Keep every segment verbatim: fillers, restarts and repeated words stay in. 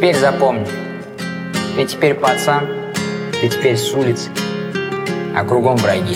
теперь запомни, ты теперь пацан, ты теперь с улицы, а кругом враги.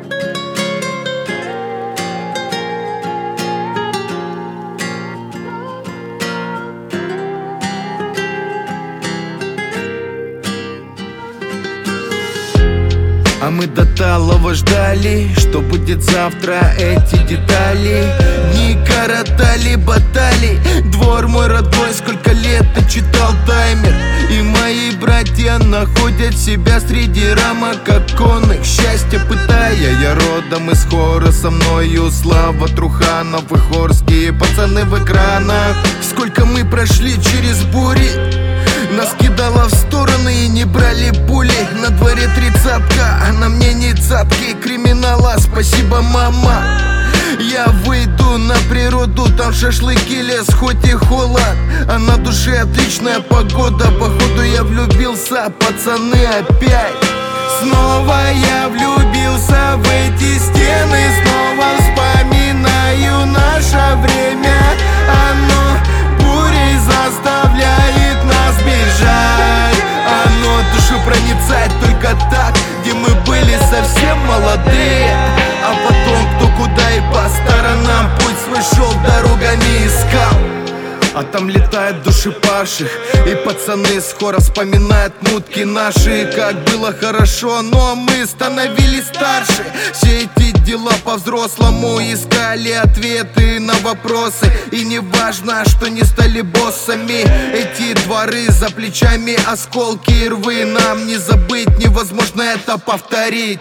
А мы до талого ждали, что будет завтра, эти детали не коротали, ботали. Двор мой родной, сколько лет ты читал таймер. И мои братья находят себя среди рамок оконных. Счастье пытая, я родом из хора. Со мною Слава Труханов и хорские пацаны в экранах. Сколько мы прошли через бури, нас кидало в стороны и не брали пули. На дворе тридцатка, а на мне не цапки криминала. Спасибо, мама. Я выйду на природу, там шашлыки, лес, хоть и холод, а на душе отличная погода. Походу я влюбился, пацаны, опять. Снова я влюбился в эти стены. Снова вспоминаю наше время. Оно бурей заставляет нас бежать. Оно душу проницает только так, где мы были совсем молодые. А потом кто куда и по сторонам путь свой шел, дорогами искал. А там летают души павших, и пацаны с хора вспоминают мутки наши. Как было хорошо, но мы становились старше. Все эти дела по-взрослому искали ответы на вопросы. И не важно, что не стали боссами. Эти дворы за плечами, осколки и рвы. Нам не забыть, невозможно это повторить.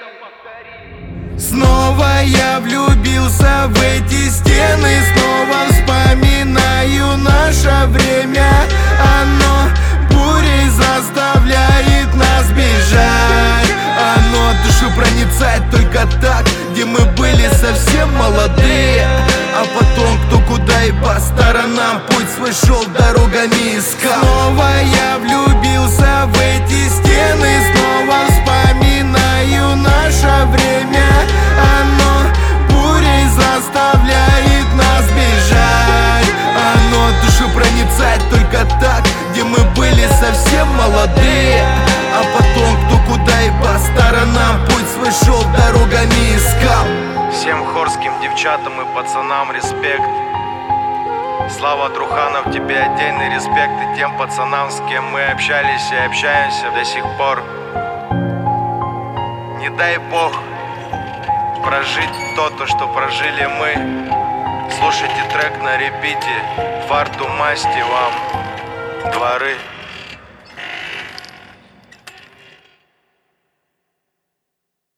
Снова я влюбился в эти стены. Снова вспоминаю наше время. Оно бурей заставляет нас бежать. Оно душу проницает только так, где мы были совсем молодые. А потом кто куда и по сторонам путь свой шел, дорогами искал. Снова я влюбился в эти стены. Снова вспоминаю наше время. Оно бурей заставляет нас бежать. Оно душу проницает только так, где мы были совсем молодые. А потом кто куда и по сторонам путь свой шел, дорогами искал. Всем хорским девчатам и пацанам респект. Слава Труханов, тебе отдельный респект. И тем пацанам, с кем мы общались и общаемся до сих пор. Не дай бог прожить то, то, что прожили мы. Слушайте трек на репите. Фарту масти вам, дворы.